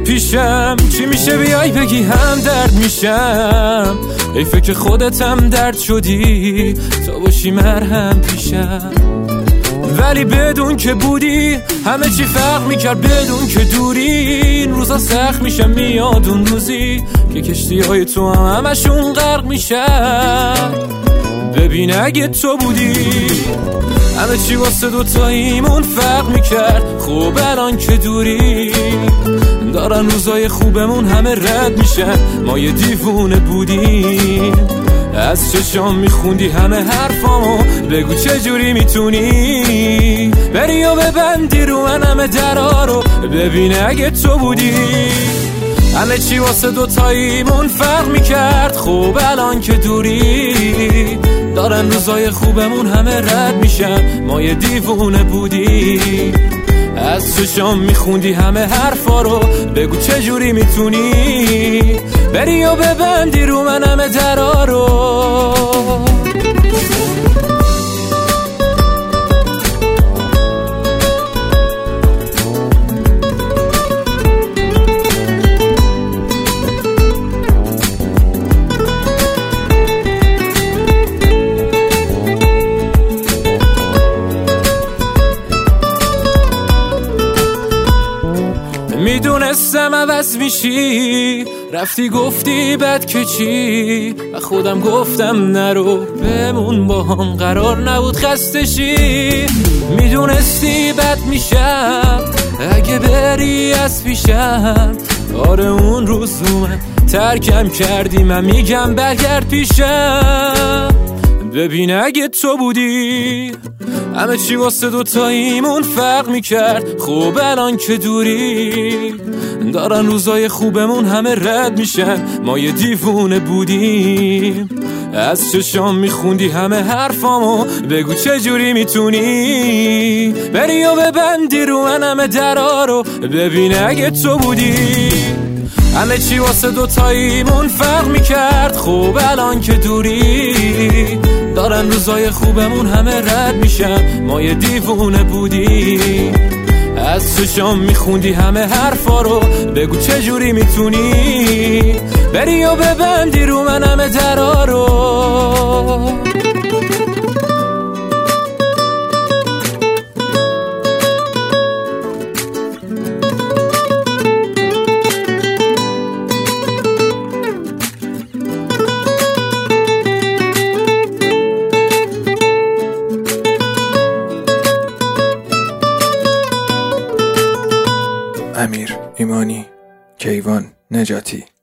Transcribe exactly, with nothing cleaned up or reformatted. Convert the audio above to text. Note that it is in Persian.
پیشم چی میشه بیای بگی هم درد میشم، ای فکر خودتم درد شدی تا باشی مرهم پیشم. ولی بدون که بودی همه چی فرق میکرد، بدون که دوری این روزا سخت میشه. میاد اون روزی که کشتی های تو هم همشون غرق میشن. ببین اگه تو بودی همه چی واسه دوتاییمون فرق میکرد. خب الان که دوری دارن روزای خوبمون همه رد میشن. ما یه دیوونه بودیم، از چشام میخوندی همه حرفامو. بگو چجوری میتونی بری و ببندی رو من همه درا رو. ببین اگه تو بودی همه چی واسه دوتاییمون فرق میکرد. خب الان که دوری دارن روزای خوبمون همه رد میشن. ما یه دیوونه بودیم، از چشام میخوندی همه حرفا رو. بگو چجوری میتونی بری و ببندی رو من همه درا رو. میدونستم عوض میشی، رفتی گفتی بد که چی. و خودم گفتم نرو بمون با هم، قرار نبود خسته شی. میدونستی بد میشم اگه بری از پیشم. آره اون روز من ترکم کردی، من میگم برگرد پیشم. ببین اگه تو بودی همه چی واسه دوتاییمون فرق میکرد. خب الان که دوری دارن روزای خوبمون همه رد میشن. ما یه دیوونه بودیم، از چشام میخوندی همه حرفامو. بگو چجوری میتونی بری و ببندی رو من همه درا رو. ببین اگه تو بودی همه چی واسه دوتاییمون فرق میکرد. خب الان که دوری دارن روزای خوبمون همه رد میشن. ما یه دیوونه بودیم، از چشام میخوندی همه حرفا رو. بگو چجوری میتونی بری و ببندی رو من همه درا رو. امیر ایمانی، کیوان نجاتی.